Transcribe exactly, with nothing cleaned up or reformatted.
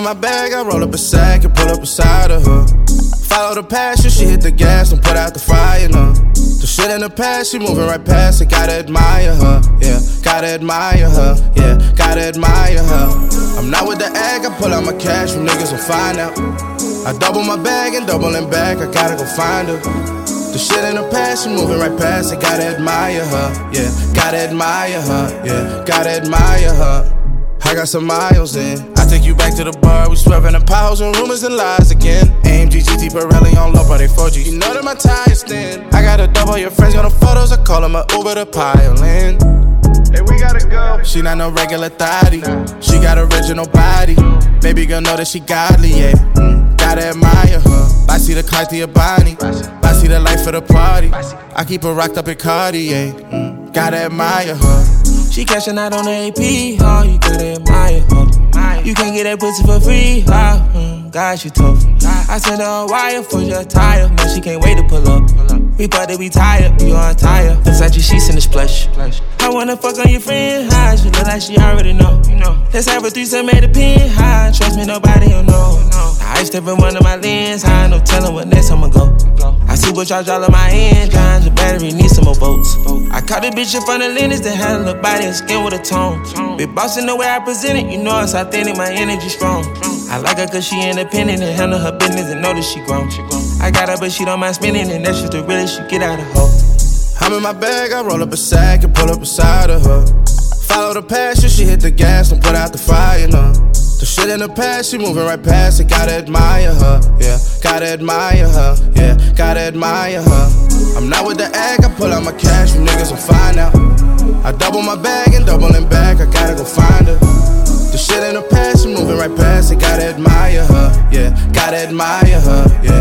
in my bag, I roll up a sack and pull up beside of her. Follow the passion, she hit the gas and put out the fire, no. The shit in the past, she moving right past it, gotta admire her, yeah. Gotta admire her, yeah, gotta admire her. I'm not with the egg, I pull out my cash from niggas will find out. I double my bag and doubling back, I gotta go find her. The shit in the past, she moving right past it, gotta admire her, yeah. Gotta admire her, yeah, gotta admire her. I got some miles in. I take you back to the bar, we swerving the piles and rumors and lies again. A M G, G T, Pirelli on low, but they four G. You know that my tires thin. I got a double, your friends got no photos, I call them a Uber to pile in. Hey, we gotta go. She not no regular thotty, she got original body. Baby girl know that she godly, yeah. Mm, gotta admire her. I see the Cartier Bonnie, I see the life of the party. I keep her rocked up in Cartier, mm, gotta admire her. She cashing out on the A P, oh, you gotta admire her. You can't get that pussy for free, oh, mm, God, she tough. I sent her a wire for your tire, man, she can't wait to pull up. We thought that we tired, you are tired. Versace sheets in the splash. I wanna fuck on your friend high, she look like she already know. Let's have a threesome at the pin high, trust me, nobody will know. I iced every one of my lens high, no telling what next I'ma go. I supercharge all of my engines, the battery needs some more volts. I caught a bitch in front of Lennox that had a little body and skin with a tone. Big boss in the way I present it, you know it's authentic, my energy strong. I like her cause she independent and handle her business and know that she grown. I got her but she don't mind spending and that's just the realest she get out of her. I'm in my bag, I roll up a sack and pull up beside of her. Follow the passion, she hit the gas and put out the fire, no. The shit in the past, she moving right past it, gotta admire her, yeah. Gotta admire her, yeah, gotta admire her. I'm not with the egg, I pull out my cash from niggas will find out. I double my bag and doubling back, I gotta go find her. The shit in the past, she moving right past it, gotta admire her, yeah. Gotta admire her, yeah.